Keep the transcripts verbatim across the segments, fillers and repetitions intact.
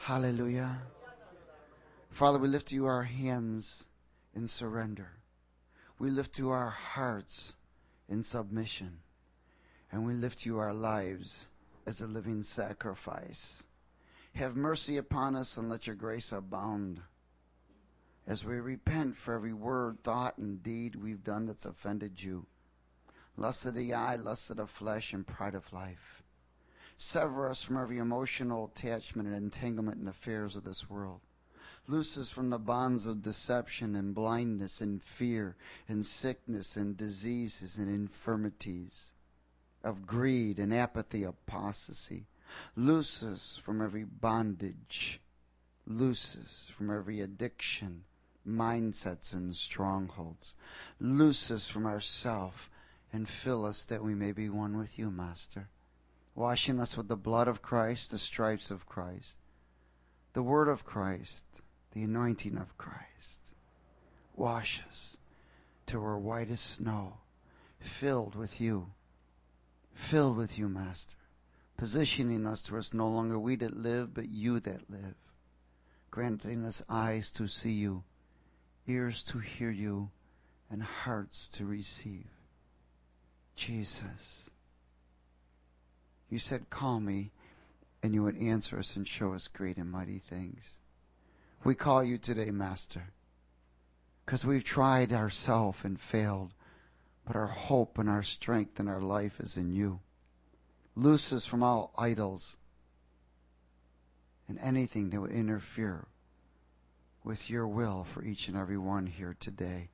Hallelujah. Father, we lift to you our hands in surrender. We lift to you our hearts in submission. And we lift to you our lives as a living sacrifice. Have mercy upon us and let your grace abound as we repent for every word, thought, and deed we've done that's offended you. Lust of the eye, lust of the flesh, and pride of life. Sever us from every emotional attachment and entanglement in the affairs of this world. Loose us from the bonds of deception and blindness and fear and sickness and diseases and infirmities, of greed and apathy, apostasy. Loose us from every bondage. Loose us from every addiction, mindsets, and strongholds. Loose us from ourself and fill us that we may be one with you, Master. Washing us with the blood of Christ, the stripes of Christ, the word of Christ, the anointing of Christ. Wash us till we're white as snow, filled with you, filled with you, Master, positioning us to us no longer we that live, but you that live, granting us eyes to see you, ears to hear you, and hearts to receive. Jesus, you said, call me, and you would answer us and show us great and mighty things. We call you today, Master, because we've tried ourselves and failed, but our hope and our strength and our life is in you. Loose us from all idols and anything that would interfere with your will for each and every one here today.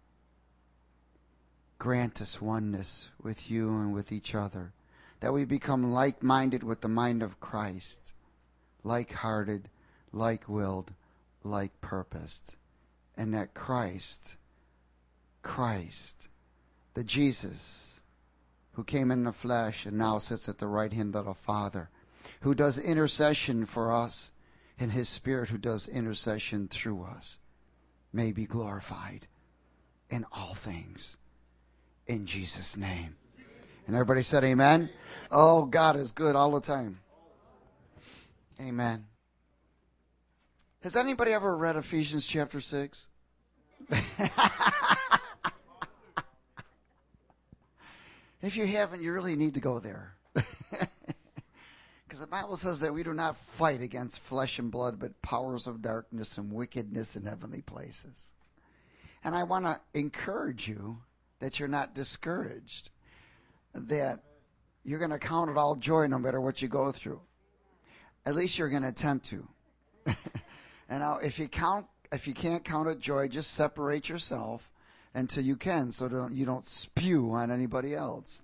Grant us oneness with you and with each other, that we become like-minded with the mind of Christ, like-hearted, like-willed, like-purposed, and that Christ, Christ, the Jesus who came in the flesh and now sits at the right hand of the Father, who does intercession for us, and his Spirit who does intercession through us, may be glorified in all things. In Jesus' name. And everybody said amen. Oh, God is good all the time. Amen. Has anybody ever read Ephesians chapter six? If you haven't, you really need to go there. Because the Bible says that we do not fight against flesh and blood, but powers of darkness and wickedness in heavenly places. And I want to encourage you that you're not discouraged, that you're going to count it all joy no matter what you go through. At least you're going to attempt to. And now, if you count, if you can't count it joy, just separate yourself until you can, so don't, you don't spew on anybody else.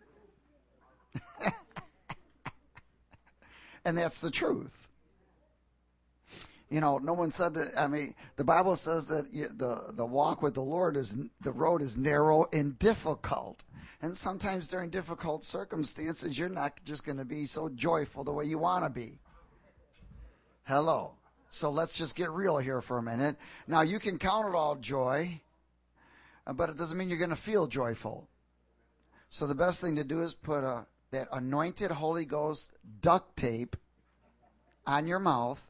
And that's the truth. You know, no one said that. I mean, the Bible says that you, the the walk with the Lord is, the road is narrow and difficult. And sometimes during difficult circumstances, you're not just going to be so joyful the way you want to be. Hello. So let's just get real here for a minute. Now, you can count it all joy, but it doesn't mean you're going to feel joyful. So the best thing to do is put a that anointed Holy Ghost duct tape on your mouth.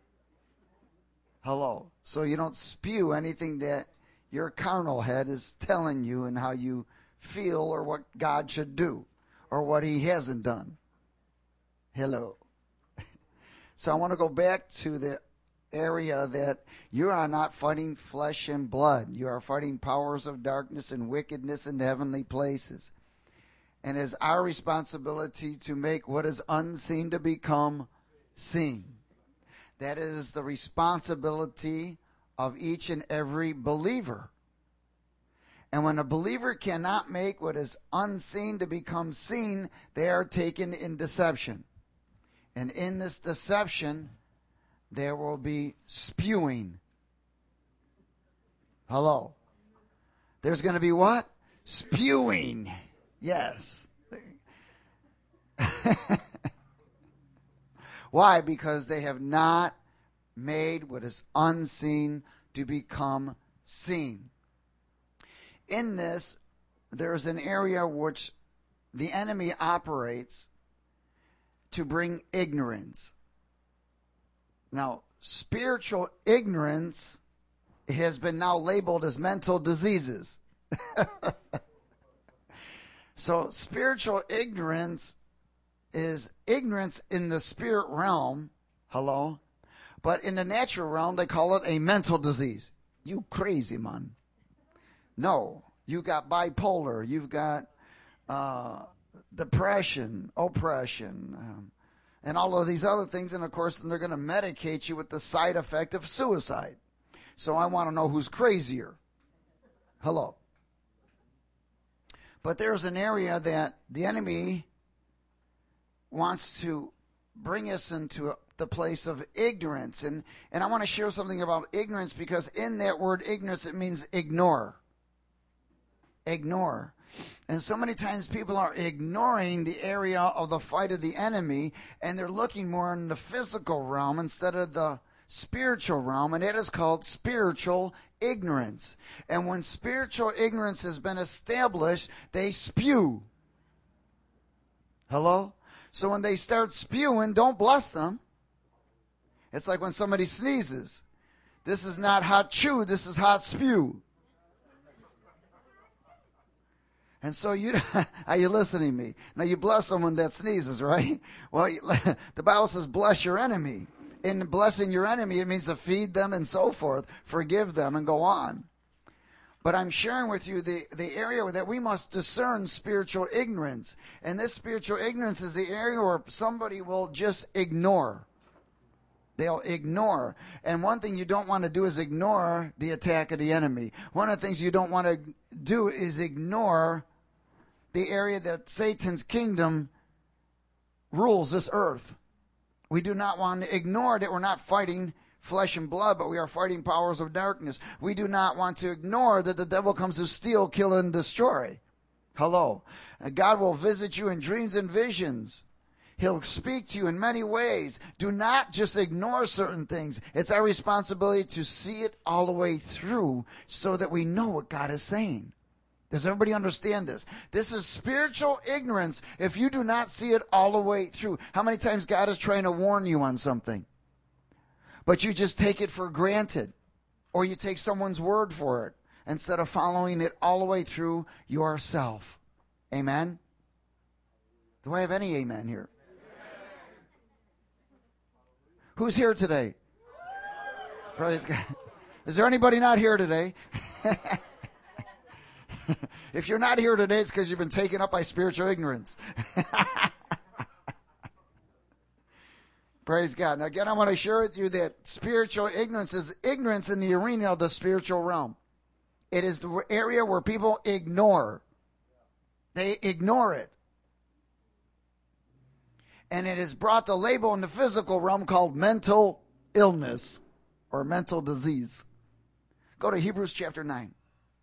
Hello. So you don't spew anything that your carnal head is telling you and how you feel or what God should do or what he hasn't done. Hello. So I want to go back to the area that you are not fighting flesh and blood. You are fighting powers of darkness and wickedness in heavenly places. And it's our responsibility to make what is unseen to become seen. That is the responsibility of each and every believer. And when a believer cannot make what is unseen to become seen, they are taken in deception. And in this deception, there will be spewing. Hello. There's going to be what? Spewing. Yes. Why? Because they have not made what is unseen to become seen. In this, there is an area which the enemy operates to bring ignorance. Now, spiritual ignorance has been now labeled as mental diseases. So spiritual ignorance is ignorance in the spirit realm. Hello? But in the natural realm, they call it a mental disease. You crazy, man. No. You got bipolar. You've got uh, depression, oppression, um, and all of these other things. And, of course, they're going to medicate you with the side effect of suicide. So I want to know who's crazier. Hello. But there's an area that the enemy wants to bring us into the place of ignorance. And, and I want to share something about ignorance, because in that word ignorance, it means ignore. Ignore. And so many times people are ignoring the area of the fight of the enemy, and they're looking more in the physical realm instead of the spiritual realm, and it is called spiritual ignorance. And when spiritual ignorance has been established, they spew. Hello? So when they start spewing, don't bless them. It's like when somebody sneezes. This is not hot chew, this is hot spew. And so you, are you listening to me? Now you bless someone that sneezes, right? Well, you, the Bible says bless your enemy. In blessing your enemy, it means to feed them and so forth, forgive them and go on. But I'm sharing with you the, the area that we must discern spiritual ignorance. And this spiritual ignorance is the area where somebody will just ignore. They'll ignore. And one thing you don't want to do is ignore the attack of the enemy. One of the things you don't want to do is ignore the area that Satan's kingdom rules this earth. We do not want to ignore that we're not fighting flesh and blood, but we are fighting powers of darkness. We do not want to ignore that the devil comes to steal, kill, and destroy. Hello. God will visit you in dreams and visions. He'll speak to you in many ways. Do not just ignore certain things. It's our responsibility to see it all the way through so that we know what God is saying. Does everybody understand this? This is spiritual ignorance if you do not see it all the way through. How many times God is trying to warn you on something, but you just take it for granted, or you take someone's word for it instead of following it all the way through yourself? Amen? Do I have any amen here? Who's here today? Praise God. Is there anybody not here today? If you're not here today, it's because you've been taken up by spiritual ignorance. Praise God. Now, again, I want to share with you that spiritual ignorance is ignorance in the arena of the spiritual realm. It is the area where people ignore. They ignore it. And it has brought the label in the physical realm called mental illness or mental disease. Go to Hebrews chapter nine.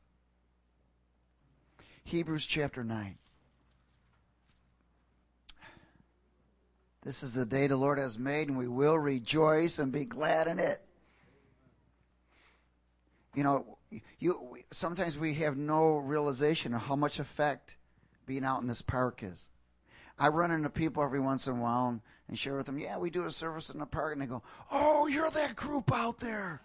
Hebrews chapter nine. This is the day the Lord has made, and we will rejoice and be glad in it. You know, you sometimes we have no realization of how much effect being out in this park is. I run into people every once in a while and, and share with them, yeah, we do a service in the park, and they go, oh, you're that group out there.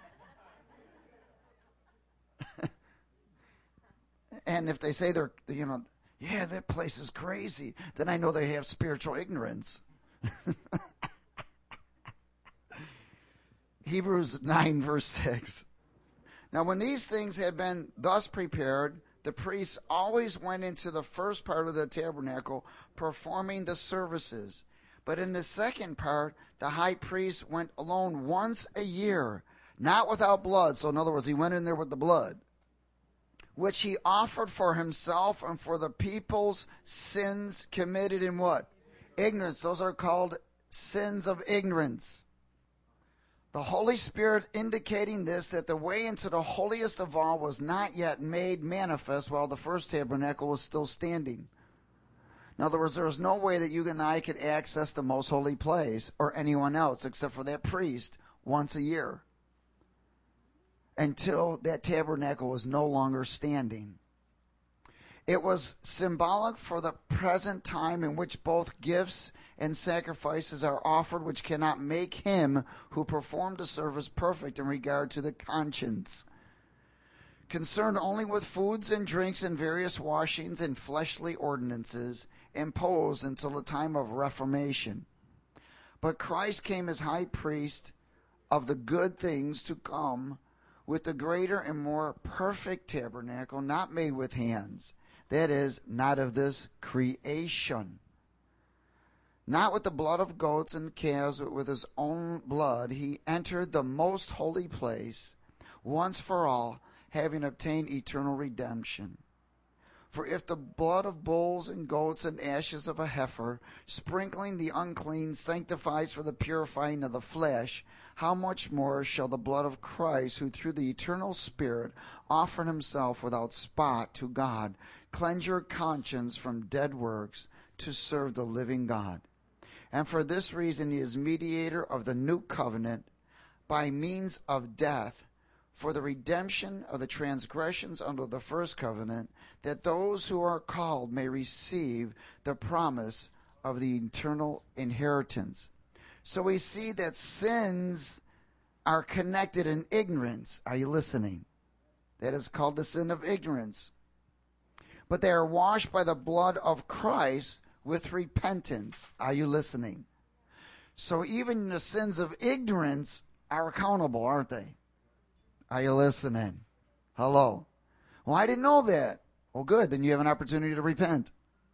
And if they say they're, you know, yeah, that place is crazy, then I know they have spiritual ignorance. Hebrews nine, verse six. Now, when these things had been thus prepared, the priests always went into the first part of the tabernacle, performing the services. But in the second part, the high priest went alone once a year, not without blood. So in other words, he went in there with the blood, which he offered for himself and for the people's sins committed in what? Ignorance. Those are called sins of ignorance. The Holy Spirit indicating this, that the way into the holiest of all was not yet made manifest while the first tabernacle was still standing. In other words, there was no way that you and I could access the most holy place or anyone else except for that priest once a year, until that tabernacle was no longer standing. It was symbolic for the present time in which both gifts and sacrifices are offered which cannot make him who performed the service perfect in regard to the conscience. Concerned only with foods and drinks and various washings and fleshly ordinances imposed until the time of Reformation. But Christ came as high priest of the good things to come, with the greater and more perfect tabernacle, not made with hands, that is, not of this creation. Not with the blood of goats and calves, but with his own blood he entered the most holy place, once for all, having obtained eternal redemption. For if the blood of bulls and goats and ashes of a heifer, sprinkling the unclean, sanctifies for the purifying of the flesh, how much more shall the blood of Christ, who through the eternal Spirit offered himself without spot to God, cleanse your conscience from dead works to serve the living God? And for this reason he is mediator of the new covenant, by means of death, for the redemption of the transgressions under the first covenant, that those who are called may receive the promise of the eternal inheritance. So we see that sins are connected in ignorance. Are you listening? That is called the sin of ignorance. But they are washed by the blood of Christ with repentance. Are you listening? So even the sins of ignorance are accountable, aren't they? Are you listening? Hello. Well, I didn't know that. Well, good. Then you have an opportunity to repent.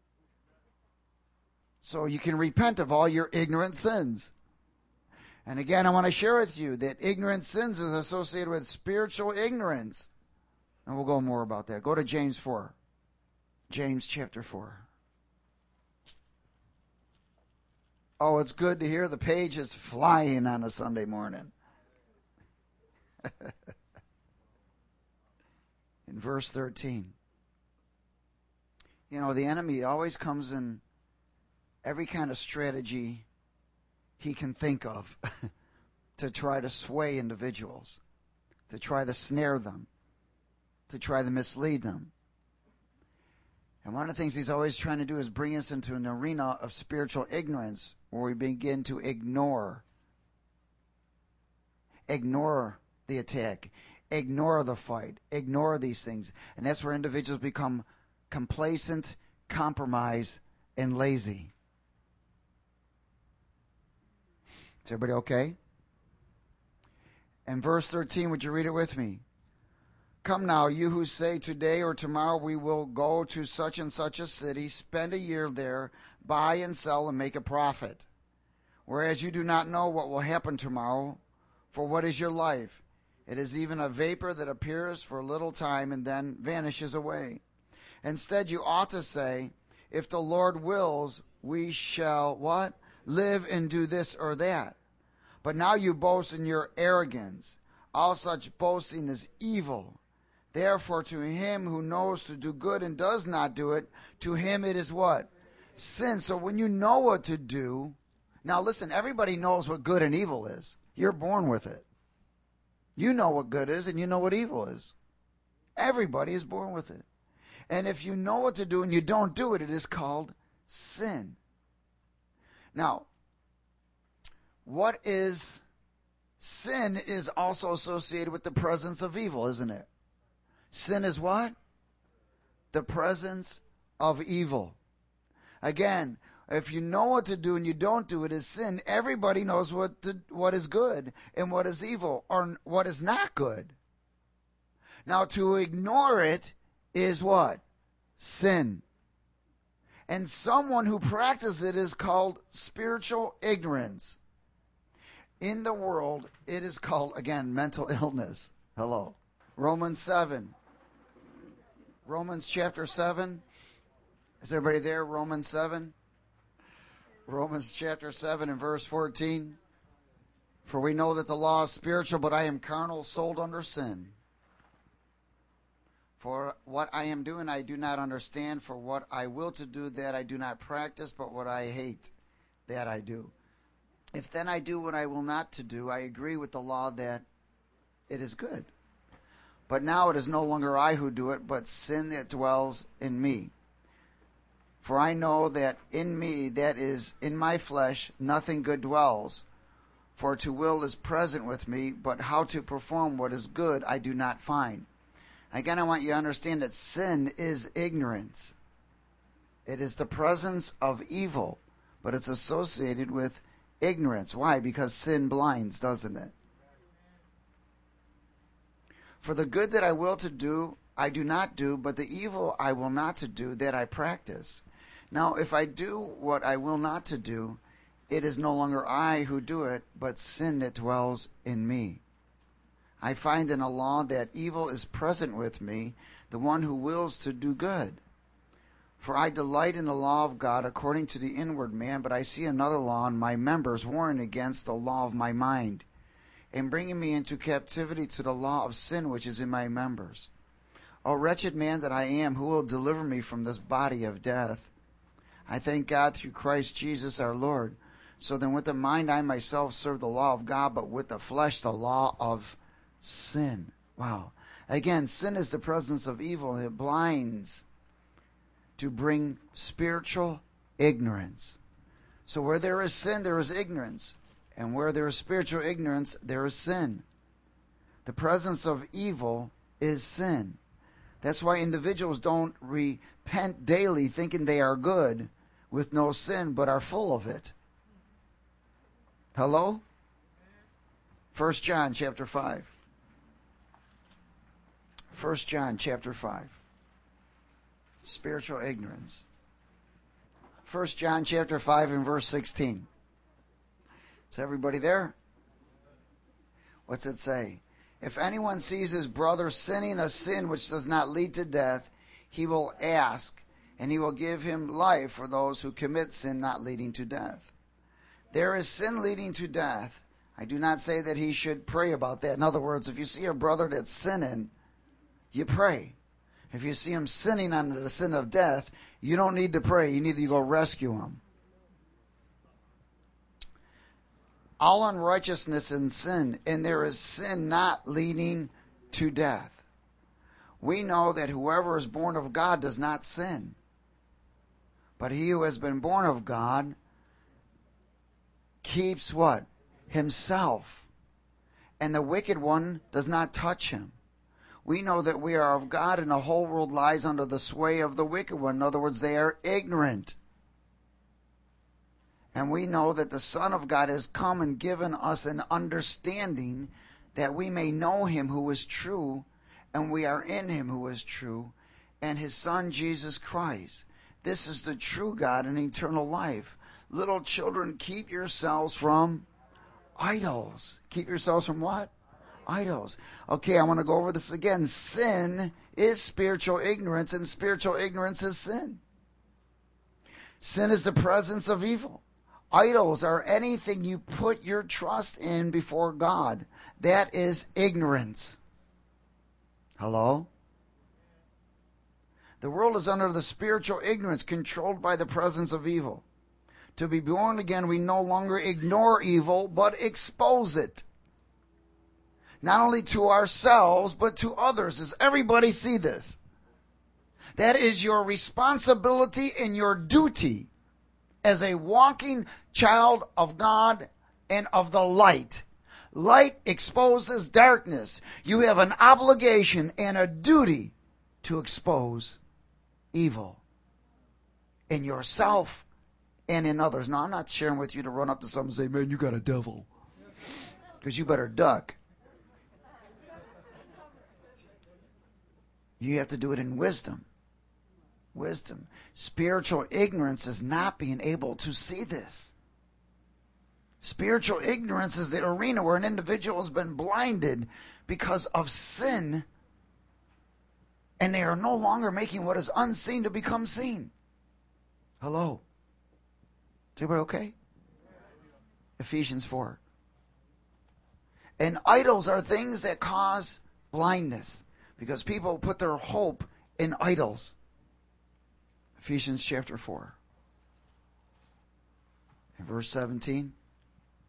So you can repent of all your ignorant sins. And again, I want to share with you that ignorant sins is associated with spiritual ignorance. And we'll go more about that. Go to James four. James chapter four. Oh, it's good to hear the pages flying on a Sunday morning. In verse thirteen. You know, the enemy always comes in every kind of strategy he can think of to try to sway individuals, to try to snare them, to try to mislead them. And one of the things he's always trying to do is bring us into an arena of spiritual ignorance where we begin to ignore, ignore the attack, ignore the fight, ignore these things. And that's where individuals become complacent, compromised, and lazy. Is everybody okay? And verse thirteen, would you read it with me? Come now, you who say today or tomorrow we will go to such and such a city, spend a year there, buy and sell and make a profit. Whereas you do not know what will happen tomorrow, for what is your life? It is even a vapor that appears for a little time and then vanishes away. Instead, you ought to say, if the Lord wills, we shall, what? Live and do this or that. But now you boast in your arrogance. All such boasting is evil. Therefore, to him who knows to do good and does not do it, to him it is what? Sin. So when you know what to do, now listen, everybody knows what good and evil is. You're born with it. You know what good is and you know what evil is. Everybody is born with it. And if you know what to do and you don't do it, it is called sin. Now, what is sin is also associated with the presence of evil, isn't it? Sin is what? The presence of evil. Again, if you know what to do and you don't do it, is sin. Everybody knows what to, what is good and what is evil or what is not good. Now, to ignore it is what? Sin. And someone who practices it is called spiritual ignorance. In the world, it is called, again, mental illness. Hello. Romans seven. Romans chapter seven. Is everybody there? Romans seven. Romans chapter seven and verse fourteen. For we know that the law is spiritual, but I am carnal, sold under sin. For what I am doing I do not understand, for what I will to do that I do not practice, but what I hate that I do. If then I do what I will not to do, I agree with the law that it is good. But now it is no longer I who do it, but sin that dwells in me. For I know that in me, that is, in my flesh, nothing good dwells. For to will is present with me, but how to perform what is good I do not find. Again, I want you to understand that sin is ignorance. It is the presence of evil, but it's associated with ignorance. Why? Because sin blinds, doesn't it? For the good that I will to do, I do not do, but the evil I will not to do, that I practice. Now, if I do what I will not to do, it is no longer I who do it, but sin that dwells in me. I find in a law that evil is present with me, the one who wills to do good. For I delight in the law of God according to the inward man, but I see another law in my members, warring against the law of my mind, and bringing me into captivity to the law of sin which is in my members. O wretched man that I am, who will deliver me from this body of death? I thank God through Christ Jesus our Lord. So then with the mind I myself serve the law of God, but with the flesh the law of sin. Wow. Again, sin is the presence of evil, and it blinds to bring spiritual ignorance. So where there is sin, there is ignorance. And where there is spiritual ignorance, there is sin. The presence of evil is sin. That's why individuals don't repent daily thinking they are good with no sin, but are full of it. Hello? First John chapter five. First John chapter five. Spiritual ignorance. First John chapter five and verse sixteen. Is everybody there? What's it say? If anyone sees his brother sinning a sin which does not lead to death, he will ask, and he will give him life for those who commit sin not leading to death. There is sin leading to death. I do not say that he should pray about that. In other words, if you see a brother that's sinning, you pray. If you see him sinning under the sin of death, you don't need to pray. You need to go rescue him. All unrighteousness and sin, and there is sin not leading to death. We know that whoever is born of God does not sin. But he who has been born of God keeps what? Himself. And the wicked one does not touch him. We know that we are of God, and the whole world lies under the sway of the wicked one. In other words, they are ignorant. And we know that the Son of God has come and given us an understanding that we may know him who is true, and we are in him who is true, and his Son Jesus Christ. This is the true God and eternal life. Little children, keep yourselves from idols. Keep yourselves from what? Idols. Okay, I want to go over this again. Sin is spiritual ignorance, and spiritual ignorance is sin. Sin is the presence of evil. Idols are anything you put your trust in before God. That is ignorance. Hello? The world is under the spiritual ignorance, controlled by the presence of evil. To be born again, we no longer ignore evil, but expose it. Not only to ourselves, but to others. Does everybody see this? That is your responsibility and your duty as a walking child of God and of the light. Light exposes darkness. You have an obligation and a duty to expose evil in yourself and in others. Now, I'm not sharing with you to run up to someone and say, man, you got a devil. Because you better duck. You have to do it in wisdom. Wisdom. Spiritual ignorance is not being able to see this. Spiritual ignorance is the arena where an individual has been blinded because of sin, and they are no longer making what is unseen to become seen. Hello? Is everybody okay? Ephesians four. And idols are things that cause blindness, because people put their hope in idols. Ephesians chapter four. In verse seventeen.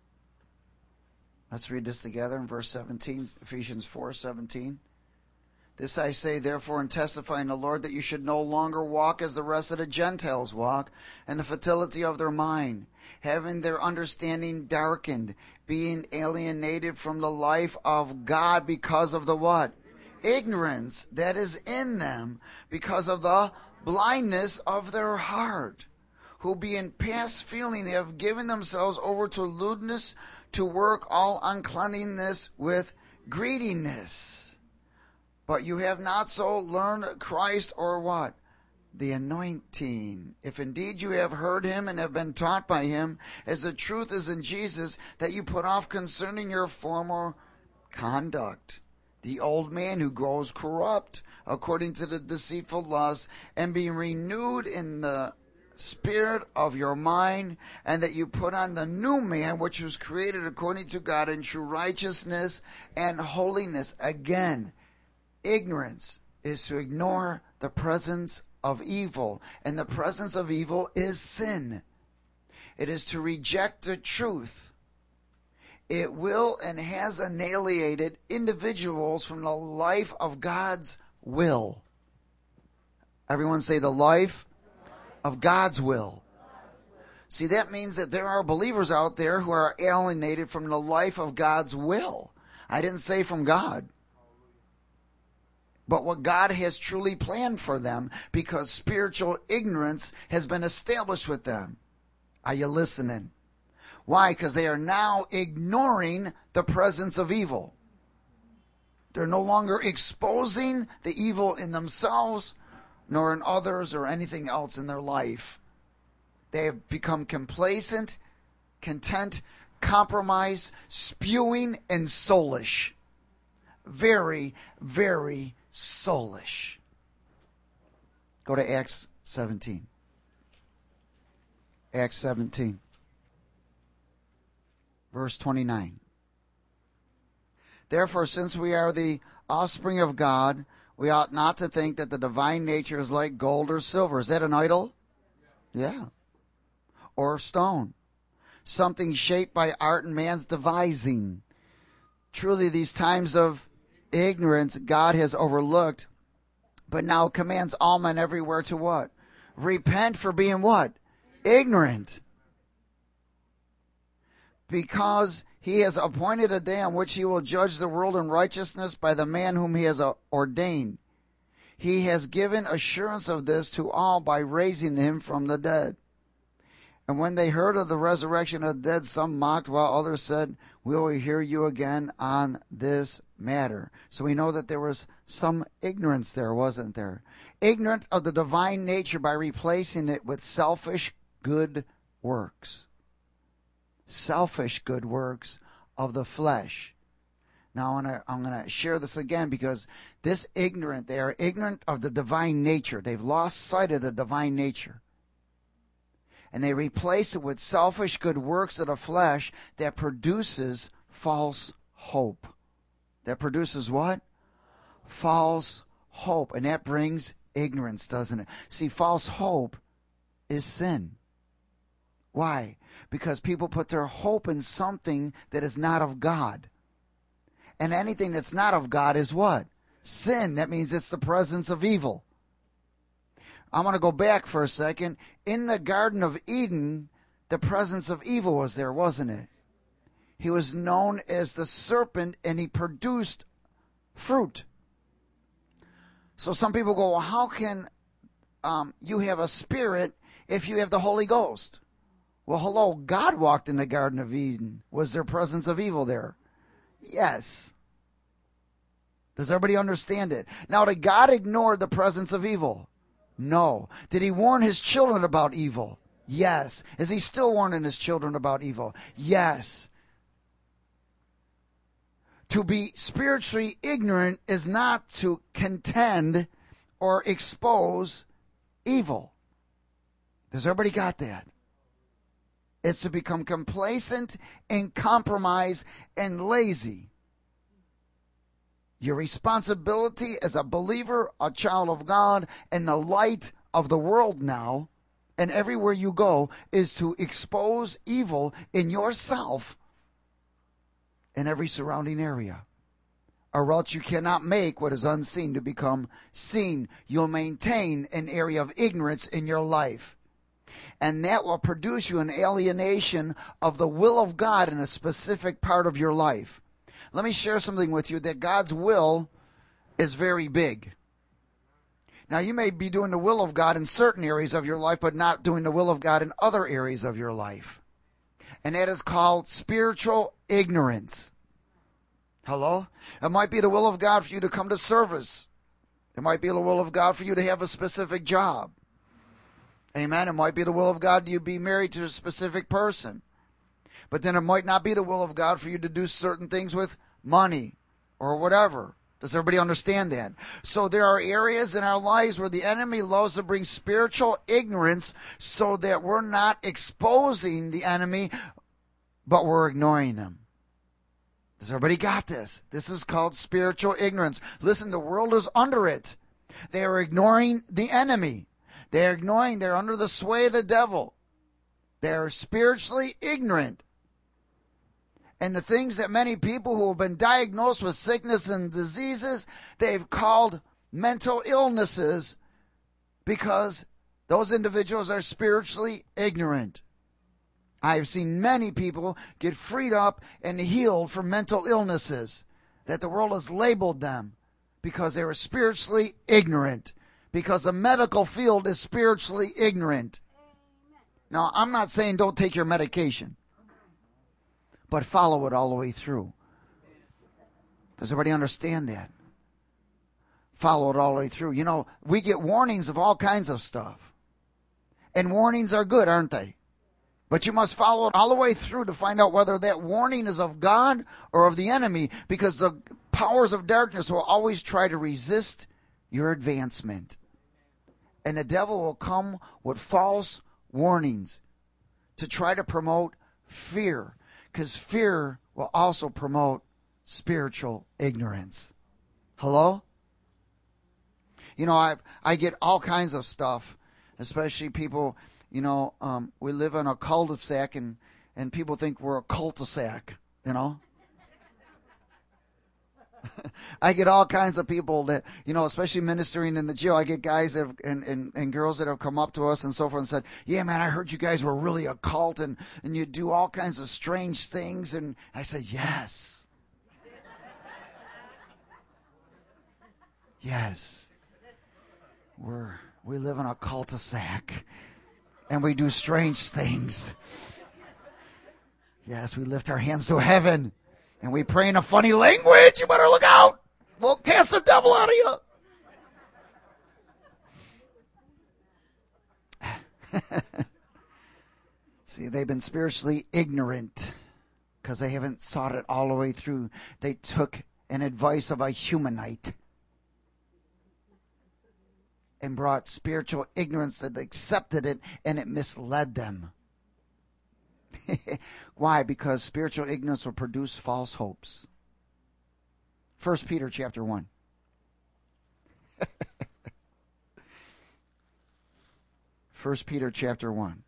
Let's read this together in verse seventeen. Ephesians four seventeen. This I say, therefore, and testify in the Lord, that you should no longer walk as the rest of the Gentiles walk, in the futility of their mind, having their understanding darkened, being alienated from the life of God because of the what? Ignorance that is in them, because of the blindness of their heart, who being past feeling have given themselves over to lewdness, to work all uncleanness with greediness. But you have not so learned Christ, or what? The anointing. If indeed you have heard him and have been taught by him, as the truth is in Jesus, that you put off concerning your former conduct the old man who grows corrupt according to the deceitful lust, and be renewed in the spirit of your mind, and that you put on the new man, which was created according to God in true righteousness and holiness. Again, ignorance is to ignore the presence of evil, and the presence of evil is sin. It is to reject the truth. It will and has annihilated individuals from the life of God's will. Everyone say the life of God's will. See, that means that there are believers out there who are alienated from the life of God's will. I didn't say from God, but what God has truly planned for them, because spiritual ignorance has been established with them. Are you listening? Why? Because they are now ignoring the presence of evil. They're no longer exposing the evil in themselves, nor in others, or anything else in their life. They have become complacent, content, compromised, spewing, and soulish. Very, very soulish. Go to Acts seventeen. Acts seventeen. Verse twenty-nine. Therefore, since we are the offspring of God, we ought not to think that the divine nature is like gold or silver. Is that an idol? Yeah. Or stone. Something shaped by art and man's devising. Truly, these times of ignorance God has overlooked, but now commands all men everywhere to what? Repent for being what? Ignorant. Because he has appointed a day on which he will judge the world in righteousness by the man whom he has ordained. He has given assurance of this to all by raising him from the dead. And when they heard of the resurrection of the dead, some mocked, while others said, we will hear you again on this matter. So we know that there was some ignorance there, wasn't there? Ignorant of the divine nature by replacing it with selfish good works. Selfish good works of the flesh. Now I'm gonna, I'm gonna share this again, because this ignorant, they are ignorant of the divine nature. They've lost sight of the divine nature. And they replace it with selfish good works of the flesh that produces false hope. That produces what? False hope. And that brings ignorance, doesn't it? See, false hope is sin. Why? Because people put their hope in something that is not of God. And anything that's not of God is what? Sin. That means it's the presence of evil. I'm going to go back for a second. In the Garden of Eden, the presence of evil was there, wasn't it? He was known as the serpent, and he produced fruit. So some people go, well, how can um, you have a spirit if you have the Holy Ghost? Well, hello, God walked in the Garden of Eden. Was there presence of evil there? Yes. Does everybody understand it? Now, did God ignore the presence of evil? No. Did he warn his children about evil? Yes. Is he still warning his children about evil? Yes. To be spiritually ignorant is not to contend or expose evil. Does everybody got that? It's to become complacent and compromised and lazy. Your responsibility as a believer, a child of God, and the light of the world now, and everywhere you go, is to expose evil in yourself and every surrounding area. or else you cannot make what is unseen to become seen. You'll maintain an area of ignorance in your life. And that will produce you an alienation of the will of God in a specific part of your life. Let me share something with you, that God's will is very big. Now, you may be doing the will of God in certain areas of your life, but not doing the will of God in other areas of your life. And that is called spiritual ignorance. Hello? It might be the will of God for you to come to service. It might be the will of God for you to have a specific job. Amen. It might be the will of God you be married to a specific person. But then it might not be the will of God for you to do certain things with money or whatever. Does everybody understand that? So there are areas in our lives where the enemy loves to bring spiritual ignorance so that we're not exposing the enemy, but we're ignoring him. Does everybody got this? This is called spiritual ignorance. Listen, the world is under it. They are ignoring the enemy. They are ignoring, they're under the sway of the devil. They are spiritually ignorant. And the things that many people who have been diagnosed with sickness and diseases, they've called mental illnesses because those individuals are spiritually ignorant. I've seen many people get freed up and healed from mental illnesses that the world has labeled them because they were spiritually ignorant, because the medical field is spiritually ignorant. Now, I'm not saying don't take your medication, but follow it all the way through. Does everybody understand that? Follow it all the way through. You know, we get warnings of all kinds of stuff. And warnings are good, aren't they? But you must follow it all the way through to find out whether that warning is of God or of the enemy, because the powers of darkness will always try to resist your advancement. And the devil will come with false warnings to try to promote fear, because fear will also promote spiritual ignorance. Hello? You know, I I get all kinds of stuff, especially people, you know, um, we live in a cul-de-sac, and, and people think we're a cul-de-sac, you know. I get all kinds of people that, you know, especially ministering in the jail. I get guys that have, and, and, and girls that have come up to us and so forth and said, yeah, man, I heard you guys were really a cult, and, and you do all kinds of strange things. And I said, yes. Yes. We're, we live in a cul-de-sac, and we do strange things. Yes, we lift our hands to heaven. And we pray in a funny language. You better look out. We'll cast the devil out of you. See, they've been spiritually ignorant because they haven't sought it all the way through. They took an advice of a humanite and brought spiritual ignorance that accepted it, and it misled them. Why? Because spiritual ignorance will produce false hopes. First Peter chapter one. First Peter chapter one.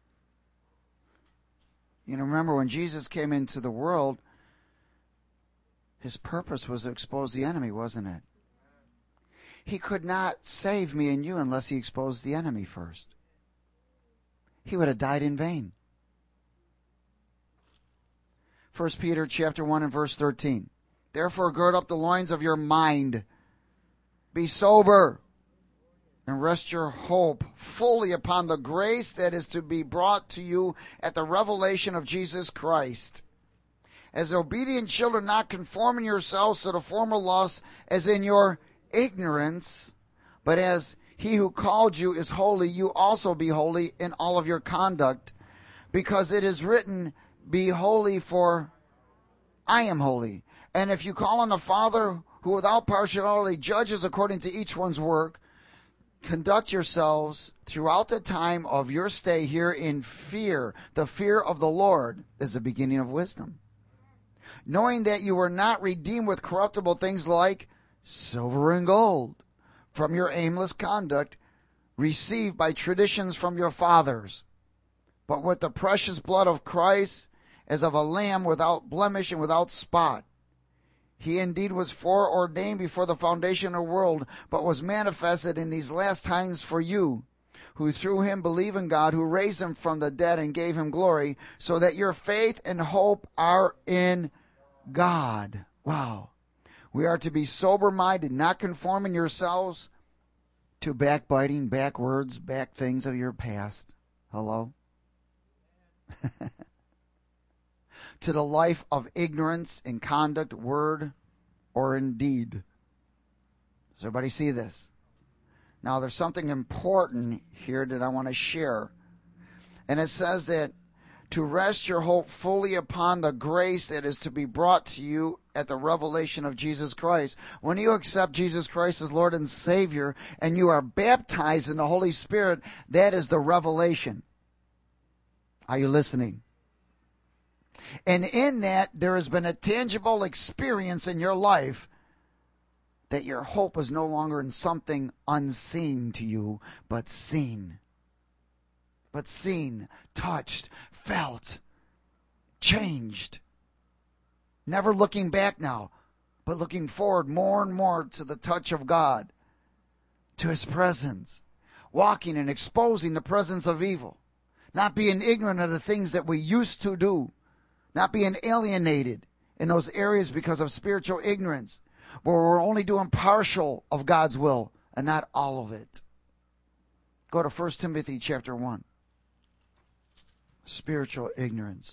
You know, remember when Jesus came into the world, his purpose was to expose the enemy, wasn't it? He could not save me and you unless he exposed the enemy first. He would have died in vain. First Peter chapter one and verse thirteen. Therefore gird up the loins of your mind. Be sober. And rest your hope fully upon the grace that is to be brought to you at the revelation of Jesus Christ. As obedient children, not conforming yourselves to the former lusts as in your ignorance, but as he who called you is holy, you also be holy in all of your conduct. Because it is written, be holy, for I am holy. And if you call on the Father, who without partiality judges according to each one's work, conduct yourselves throughout the time of your stay here in fear. The fear of the Lord is the beginning of wisdom. Knowing that you were not redeemed with corruptible things like silver and gold from your aimless conduct received by traditions from your fathers, but with the precious blood of Christ, as of a lamb without blemish and without spot. He indeed was foreordained before the foundation of the world, but was manifested in these last times for you, who through him believe in God, who raised him from the dead and gave him glory, so that your faith and hope are in God. Wow. We are to be sober-minded, not conforming yourselves to backbiting, back words, back things of your past. Hello? To the life of ignorance in conduct, word, or in deed. Does everybody see this? Now, there's something important here that I want to share. And it says that to rest your hope fully upon the grace that is to be brought to you at the revelation of Jesus Christ. When you accept Jesus Christ as Lord and Savior and you are baptized in the Holy Spirit, that is the revelation. Are you listening? And in that, there has been a tangible experience in your life that your hope is no longer in something unseen to you, but seen. But seen, touched, felt, changed. Never looking back now, but looking forward more and more to the touch of God, to his presence, walking and exposing the presence of evil, not being ignorant of the things that we used to do, not being alienated in those areas because of spiritual ignorance, where we're only doing partial of God's will and not all of it. Go to First Timothy chapter one. Spiritual ignorance.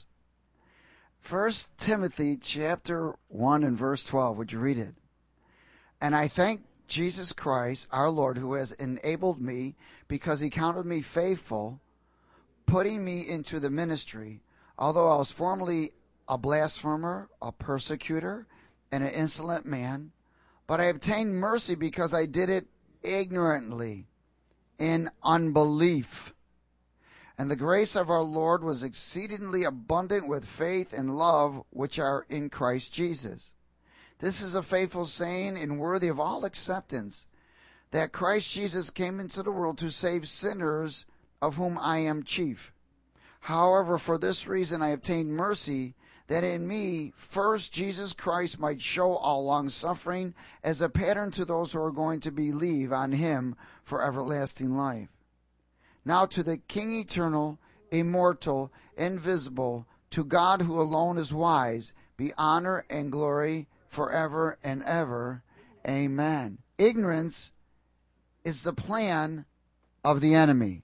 First Timothy chapter one and verse twelve. Would you read it? And I thank Jesus Christ, our Lord, who has enabled me, because he counted me faithful, putting me into the ministry, although I was formerly a blasphemer, a persecutor, and an insolent man, but I obtained mercy because I did it ignorantly, in unbelief. And the grace of our Lord was exceedingly abundant with faith and love which are in Christ Jesus. This is a faithful saying and worthy of all acceptance, that Christ Jesus came into the world to save sinners, of whom I am chief. However, for this reason I obtained mercy, that in me first Jesus Christ might show all long-suffering as a pattern to those who are going to believe on him for everlasting life. Now to the King eternal, immortal, invisible, to God who alone is wise, be honor and glory forever and ever. Amen. Ignorance is the plan of the enemy.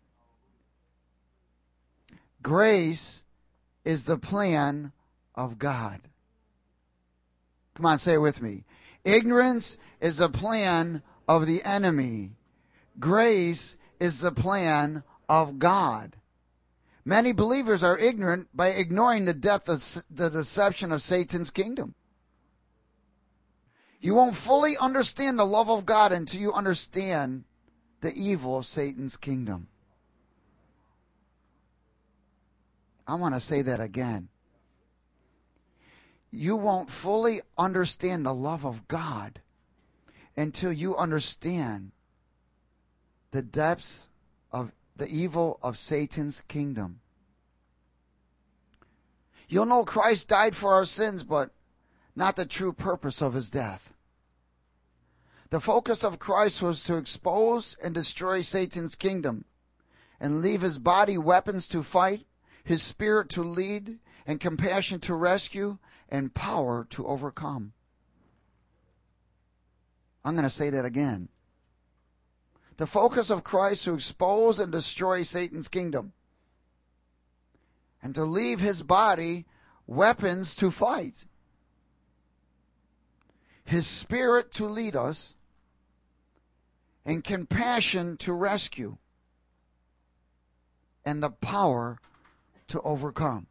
Grace is the plan of God. Come on, say it with me. Ignorance is the plan of the enemy. Grace is the plan of God. Many believers are ignorant by ignoring the depth of the deception of Satan's kingdom. You won't fully understand the love of God until you understand the evil of Satan's kingdom. I want to say that again. You won't fully understand the love of God until you understand the depths of the evil of Satan's kingdom. You'll know Christ died for our sins, but not the true purpose of his death. The focus of Christ was to expose and destroy Satan's kingdom and leave his body weapons to fight, his spirit to lead, and compassion to rescue, and power to overcome. I'm going to say that again. The focus of Christ to expose and destroy Satan's kingdom and to leave his body weapons to fight, his spirit to lead us, and compassion to rescue, and the power to overcome.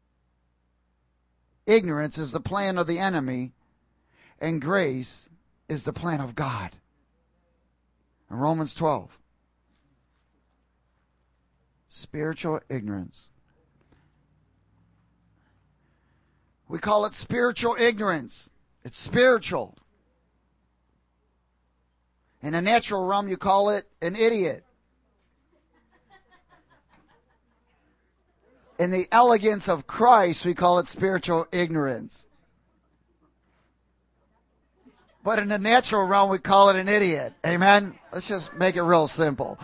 Ignorance is the plan of the enemy, and grace is the plan of God. In Romans twelve, spiritual ignorance. We call it spiritual ignorance. It's spiritual. In the natural realm, you call it an idiot. In the elegance of Christ, we call it spiritual ignorance. But in the natural realm, we call it an idiot. Amen? Let's just make it real simple.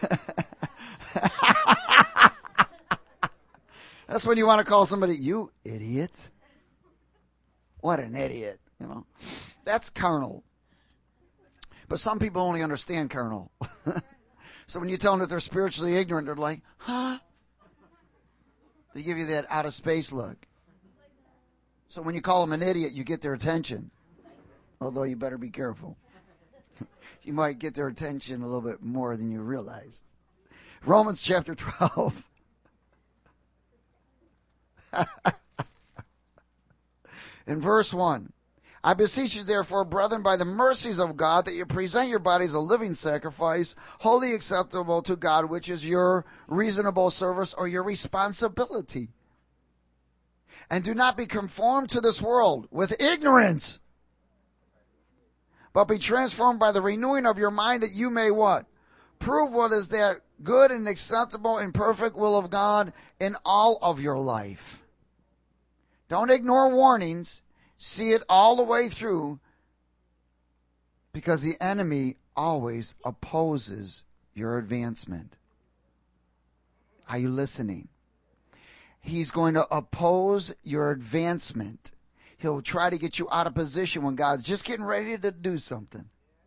That's when you want to call somebody, you idiot. What an idiot. You know, that's carnal. But some people only understand carnal. So when you tell them that they're spiritually ignorant, they're like, huh? They give you that out of space look. So when you call them an idiot, you get their attention. Although you better be careful. You might get their attention a little bit more than you realized. Romans chapter twelve. In verse one. I beseech you, therefore, brethren, by the mercies of God, that you present your bodies a living sacrifice, wholly acceptable to God, which is your reasonable service or your responsibility. And do not be conformed to this world with ignorance, but be transformed by the renewing of your mind, that you may what? Prove what is that good and acceptable and perfect will of God in all of your life. Don't ignore warnings. See it all the way through, because the enemy always opposes your advancement. Are you listening? He's going to oppose your advancement. He'll try to get you out of position when God's just getting ready to do something.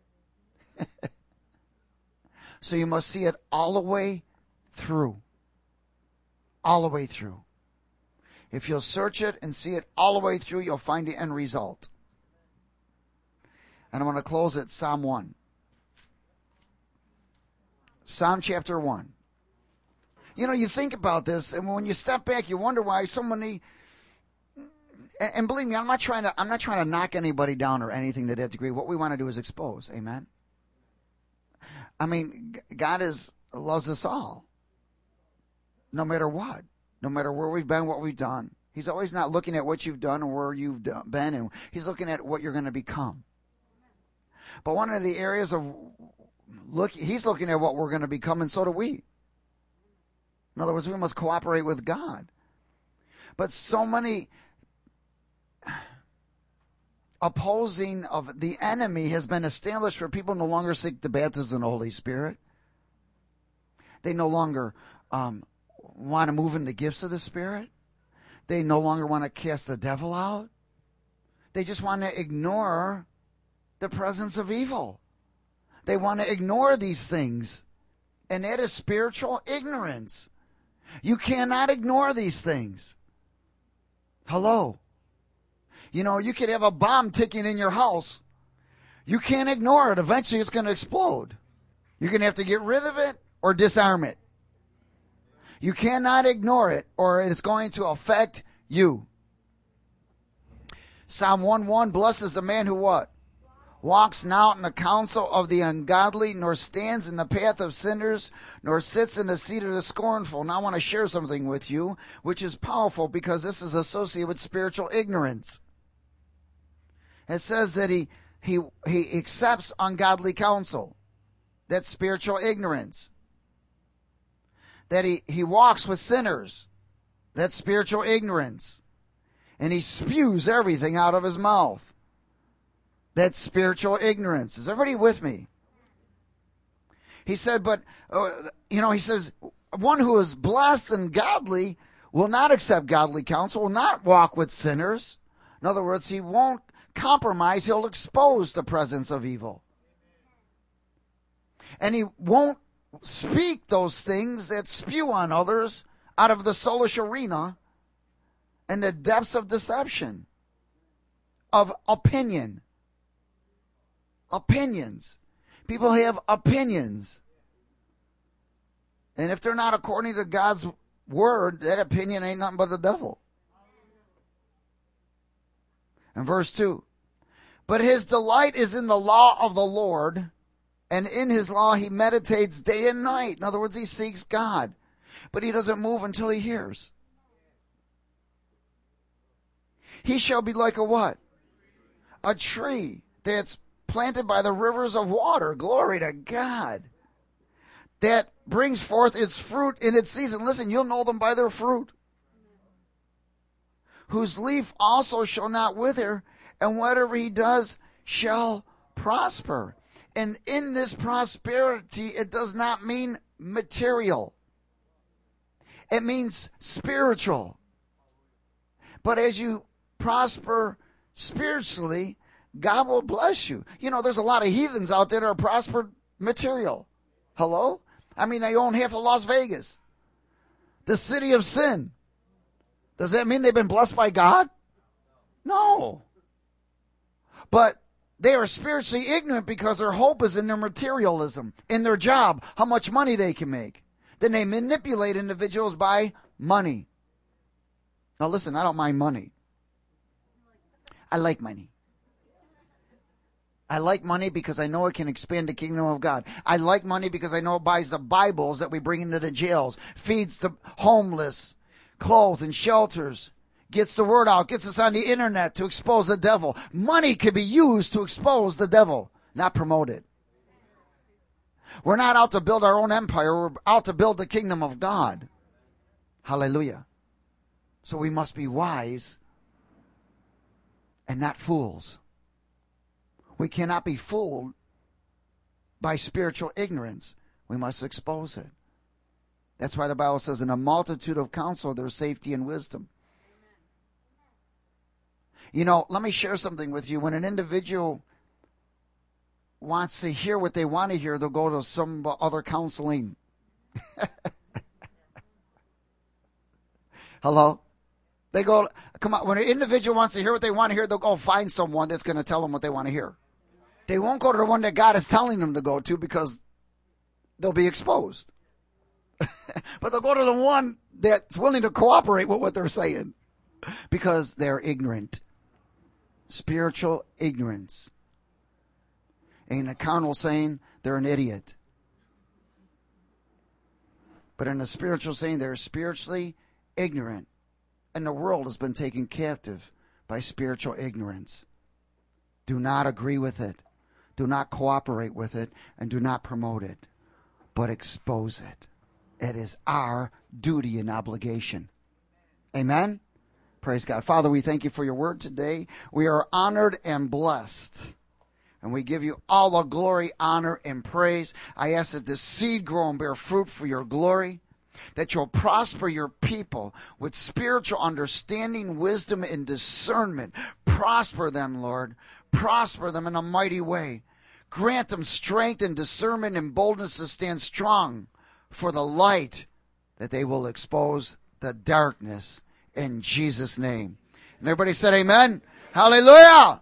So you must see it all the way through. All the way through. If you'll search it and see it all the way through, you'll find the end result. And I'm going to close at Psalm one. Psalm chapter one. You know, you think about this, and when you step back, you wonder why so many... And, and believe me, I'm not trying to I'm not trying to knock anybody down or anything to that degree. What we want to do is expose. Amen? I mean, God is loves us all. No matter what. No matter where we've been, what we've done. He's always not looking at what you've done or where you've done, been, and he's looking at what you're going to become. But one of the areas of look, he's looking at what we're going to become, and so do we. In other words, we must cooperate with God. But so many opposing of the enemy has been established where people no longer seek the baptism of the Holy Spirit. They no longer um, want to move in the gifts of the Spirit. They no longer want to cast the devil out. They just want to ignore the presence of evil. They want to ignore these things. And that is spiritual ignorance. You cannot ignore these things. Hello. You know, you could have a bomb ticking in your house. You can't ignore it. Eventually it's going to explode. You're going to have to get rid of it or disarm it. You cannot ignore it, or it's going to affect you. Psalm one one, blessed is the man who what? Walks not in the counsel of the ungodly, nor stands in the path of sinners, nor sits in the seat of the scornful. Now I want to share something with you, which is powerful because this is associated with spiritual ignorance. It says that he, he, he accepts ungodly counsel. That's spiritual ignorance. That he, he walks with sinners. That's spiritual ignorance. And he spews everything out of his mouth. That's spiritual ignorance. Is everybody with me? He said, but, uh, you know, he says, one who is blessed and godly will not accept godly counsel, will not walk with sinners. In other words, he won't compromise. He'll expose the presence of evil. And he won't speak those things that spew on others out of the soulish arena and the depths of deception, of opinion. Opinions. People have opinions. And if they're not according to God's word, that opinion ain't nothing but the devil. And verse two, but his delight is in the law of the Lord, and in his law he meditates day and night. In other words, he seeks God. But he doesn't move until he hears. He shall be like a what? A tree that's planted by the rivers of water. Glory to God. That brings forth its fruit in its season. Listen, you'll know them by their fruit. Whose leaf also shall not wither, and whatever he does, shall prosper. And in this prosperity, it does not mean material. It means spiritual. But as you prosper spiritually, God will bless you. You know, there's a lot of heathens out there that are prospered material. Hello? I mean, they own half of Las Vegas. The city of sin. Does that mean they've been blessed by God? No. But they are spiritually ignorant because their hope is in their materialism, in their job, how much money they can make. Then they manipulate individuals by money. Now listen, I don't mind money. I like money. I like money because I know it can expand the kingdom of God. I like money because I know it buys the Bibles that we bring into the jails, feeds the homeless, clothes and shelters, gets the word out, gets us on the internet to expose the devil. Money can be used to expose the devil, not promote it. We're not out to build our own empire. We're out to build the kingdom of God. Hallelujah. So we must be wise and not fools. We cannot be fooled by spiritual ignorance. We must expose it. That's why the Bible says, in a multitude of counsel, there's safety and wisdom. You know, let me share something with you. When an individual wants to hear what they want to hear, they'll go to some other counseling. Hello? They go, come on, when an individual wants to hear what they want to hear, they'll go find someone that's going to tell them what they want to hear. They won't go to the one that God is telling them to go to because they'll be exposed. But they'll go to the one that's willing to cooperate with what they're saying because they're ignorant. Spiritual ignorance. In a carnal saying, they're an idiot. But in a spiritual saying, they're spiritually ignorant. And the world has been taken captive by spiritual ignorance. Do not agree with it. Do not cooperate with it. And do not promote it. But expose it. It is our duty and obligation. Amen? Praise God. Father, we thank you for your word today. We are honored and blessed. And we give you all the glory, honor, and praise. I ask that this seed grow and bear fruit for your glory. That you'll prosper your people with spiritual understanding, wisdom, and discernment. Prosper them, Lord. Prosper them in a mighty way. Grant them strength and discernment and boldness to stand strong for the light, that they will expose the darkness in Jesus' name. And everybody said amen. Hallelujah.